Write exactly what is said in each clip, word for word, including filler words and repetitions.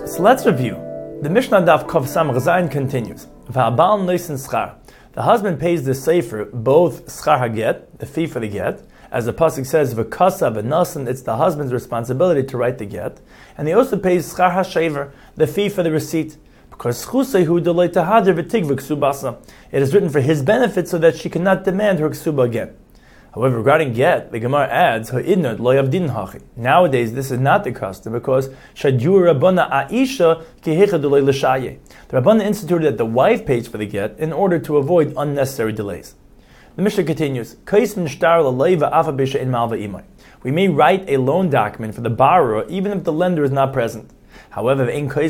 So let's review. The Mishnah Daf Kov Samach Zayin continues. V'habal noisen schar. The husband pays the sefer both schar haget, the fee for the get, as the pasuk says, v'kasa v'nasan, it's the husband's responsibility to write the get, and he also pays schar hashever, the fee for the receipt, because chusehu delay tahader v'tigva ksubasa. It is written for his benefit so that she cannot demand her ksuba again. However, regarding get, the Gemara adds, ha'idnot lo yavdin hachi. Nowadays, this is not the custom because shadur rabbana aisha kihecha delay l'shaye. The Rabbana instituted that the wife pays for the get in order to avoid unnecessary delays. The Mishnah continues, we may write a loan document for the borrower even if the lender is not present. However,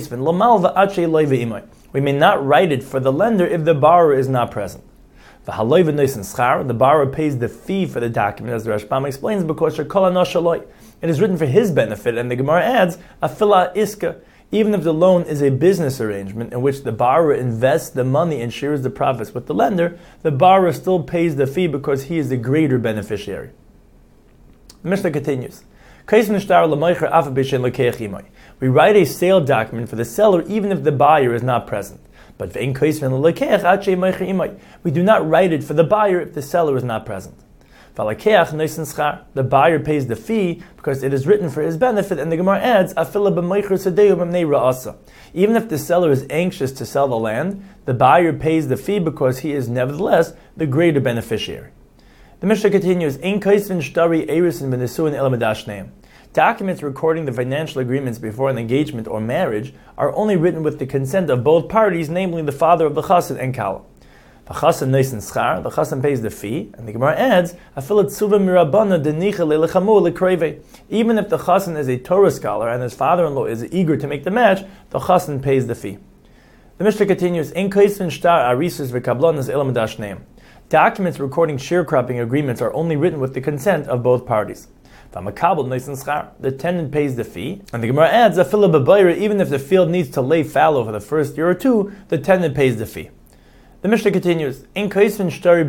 we may not write it for the lender if the borrower is not present. The borrower pays the fee for the document, as the Rashbam explains, because it is written for his benefit, and the Gemara adds, afila iska, even if the loan is a business arrangement in which the borrower invests the money and shares the profits with the lender, the borrower still pays the fee because he is the greater beneficiary. The Mishnah continues. We write a sale document for the seller even if the buyer is not present. But we do not write it for the buyer if the seller is not present. The buyer pays the fee because it is written for his benefit, and the Gemara adds, even if the seller is anxious to sell the land, the buyer pays the fee because he is nevertheless the greater beneficiary. The Mishnah continues, documents recording the financial agreements before an engagement or marriage are only written with the consent of both parties, namely the father of the chassan and kala. The chassan noisen schar, the chassan pays the fee, and the Gemara adds, even if the chassan is a Torah scholar and his father-in-law is eager to make the match, the chassan pays the fee. The Mishnah continues, documents recording sharecropping agreements are only written with the consent of both parties. The tenant pays the fee, and the Gemara adds, even if the field needs to lay fallow for the first year or two, the tenant pays the fee. The Mishnah continues, Shtari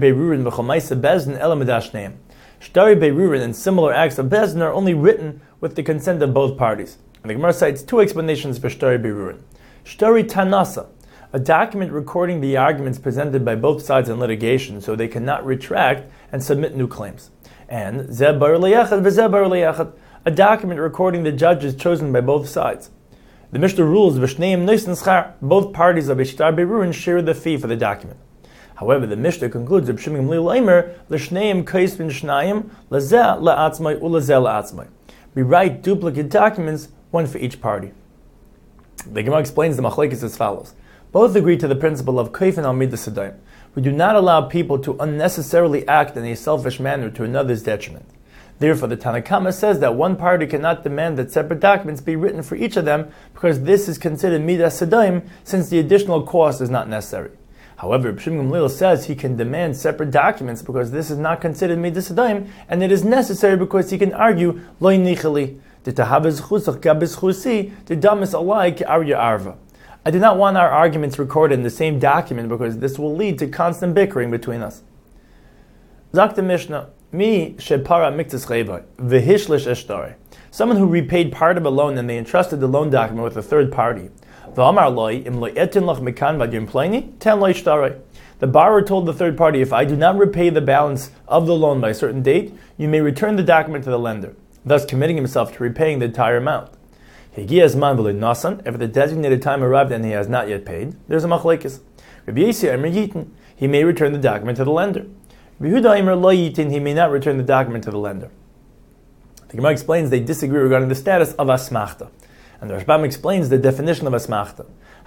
Beirurin and similar acts of Bezdin are only written with the consent of both parties. And the Gemara cites two explanations for Shtari Beirurin. Shtari Tanasa, a document recording the arguments presented by both sides in litigation so they cannot retract and submit new claims. And Zeh Bar Leyachad v'Zeh Bar Leyachad, a document recording the judges chosen by both sides. The Mishnah rules v'shneim noisen schar, both parties of a shtar beirurin share the fee for the document. However, the Mishnah concludes that B'Shimon Gamliel Eimer l'shneim kais v'n shnayim l'zeh la'atzmai u'l'zeh la'atzmai. We write duplicate documents, one for each party. The Gemara explains the machlekes as follows. Both agree to the principle of kaif and al midas hadayim. We do not allow people to unnecessarily act in a selfish manner to another's detriment. Therefore, the Tanna Kama says that one party cannot demand that separate documents be written for each of them because this is considered midas hadayim since the additional cost is not necessary. However, B'Shimon Gamliel says he can demand separate documents because this is not considered midas hadayim and it is necessary because he can argue lo nichali the tahavez chusach gabez chusi the damis alai ki arya arva. I do not want our arguments recorded in the same document because this will lead to constant bickering between us. Zak the Mishnah, Mi shepara miktas chevai, v'hishlish eshtare. Someone who repaid part of a loan and they entrusted the loan document with a third party. V'amar loi, im lo etin lach mekan v'adim pleni, ten lo ishtare. The borrower told the third party, if I do not repay the balance of the loan by a certain date, you may return the document to the lender, thus committing himself to repaying the entire amount. If the designated time arrived and he has not yet paid, there's a machlekes. He may return the document to the lender. He may not return the document to the lender. The Gemara explains they disagree regarding the status of asmachta. And the Rashbam explains the definition of asmachta.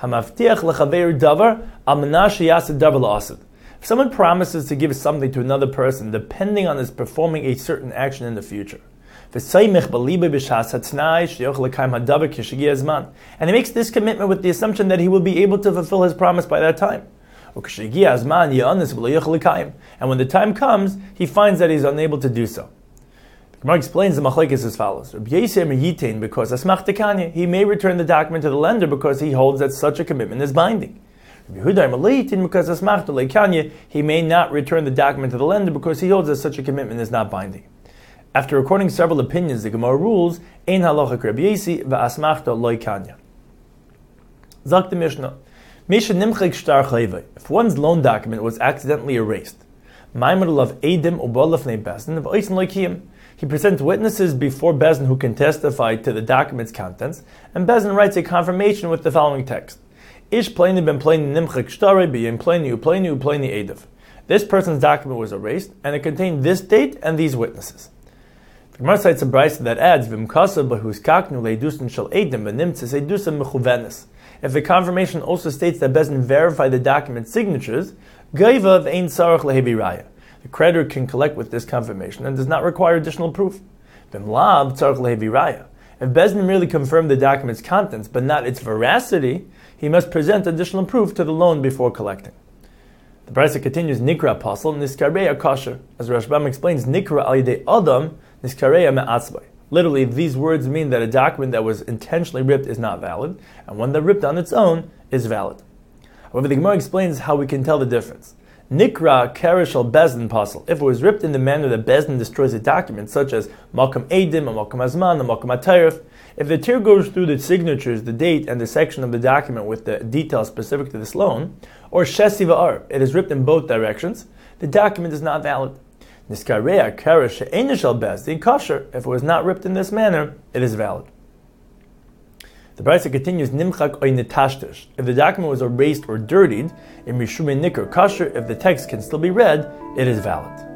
If someone promises to give something to another person depending on his performing a certain action in the future, and he makes this commitment with the assumption that he will be able to fulfill his promise by that time. And when the time comes, he finds that he is unable to do so. The Gemara explains the machlekes as follows. Because he may return the document to the lender because he holds that such a commitment is binding. Because he may not return the document to the lender because he holds that such a commitment is not binding. After recording several opinions, the Gemara rules, Ein halacha Rabbi Yosi v'asmachta lo kanya. Zak the Mishnah. Misha nimchik shtar chayvei. If one's loan document was accidentally erased, Maimadul of Edim ubolafnei Bezdin of Oisin Loikiyim. He presents witnesses before Bezdin who can testify to the document's contents, and Bezdin writes a confirmation with the following text: Ish pleni ben pleni nimchik shtarei b'yim pleni u pleni u pleni ediv. This person's document was erased, and it contained this date and these witnesses. The Gemara cites a brayso that adds v'mkasa b'hus kaknu leidusin shel edim v'nimtzis edusim mechuvenis. If the confirmation also states that Bezdin verified the document's signatures, gaiva v'ein sarach lehevi raya. The creditor can collect with this confirmation and does not require additional proof. V'mlav tzarach lehevi raya. If Bezdin merely confirmed the document's contents but not its veracity, he must present additional proof to the loan before collecting. The brayso continues, Nikra apostle, Niskareya kosher. As Rashbam explains, Nikra al yedei adam, Niskareya me'atzbay. Literally, these words mean that a document that was intentionally ripped is not valid, and one that ripped on its own is valid. However, the Gemara explains how we can tell the difference. Nikra kerish al Bezdin apostle. If it was ripped in the manner that Bezdin destroys a document, such as Malkam Edim, or Malkam Azman, or Malkam Atayrif, if the tear goes through the signatures, the date, and the section of the document with the details specific to this loan, or Shesi va'ar, it is ripped in both directions, the document is not valid. Niskareya kerish she'enish al Bezdin kosher. If it was not ripped in this manner, it is valid. The brayso continues, Nimchak oy netashtish. If the document was erased or dirtied, in Mishumei Nikr kosher, if the text can still be read, it is valid.